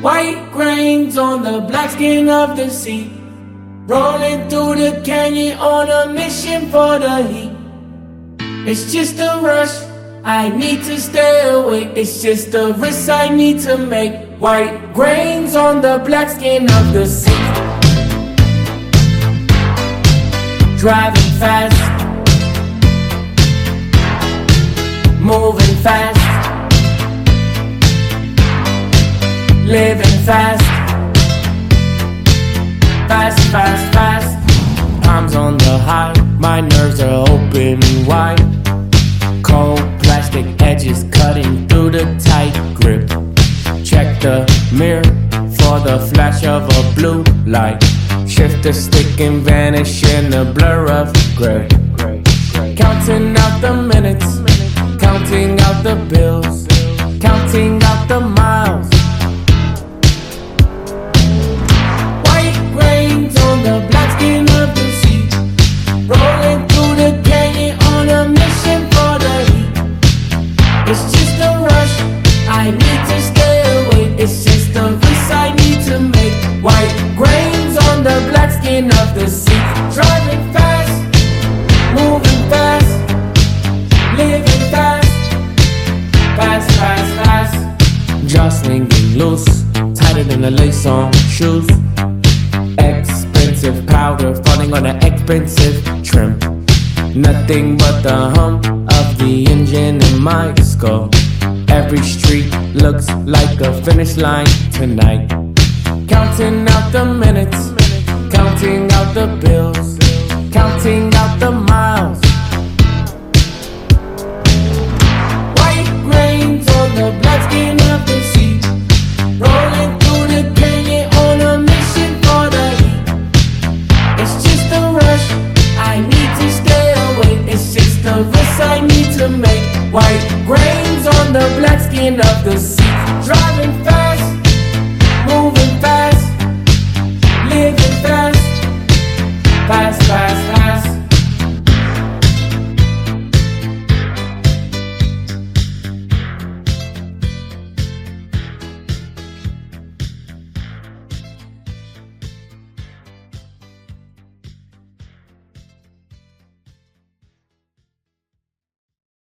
White grains on the black skin of the sea. Rolling through the canyon on a mission for the heat. It's just a rush, I need to stay awake. It's just a risk I need to make. White grains on the black skin of the sea. Driving fast, moving fast, living fast, fast, fast, fast. Time's on the high, my nerves are open wide. Cold plastic edges cutting through the tight grip. Check the mirror for the flash of a blue light. Shift the stick and vanish in the blur of gray. Counting out the minutes, counting out the bills, counting out the miles. White grains on the black skin of the sea. Rolling through the canyon on a mission for the heat. It's just a rush, I need to stay awake. It's just a risk I need to make. White grains on the black skin of the sea. Driving fast, moving fast, living fast, fast, fast, fast. Jostling loose, tighter than the lace on shoes. Expensive powder falling on an expensive trim. Nothing but the hum of the engine in my skull. Every street looks like a finish line tonight. Counting out the minutes, counting out the bills, counting out the miles. White grains on the black skin of the sea. Rolling through the canyon on a mission for the heat. It's just a rush, I need to stay awake. It's just a risk I need to make. White grains on the black skin of the sea. Driving fast, moving fast,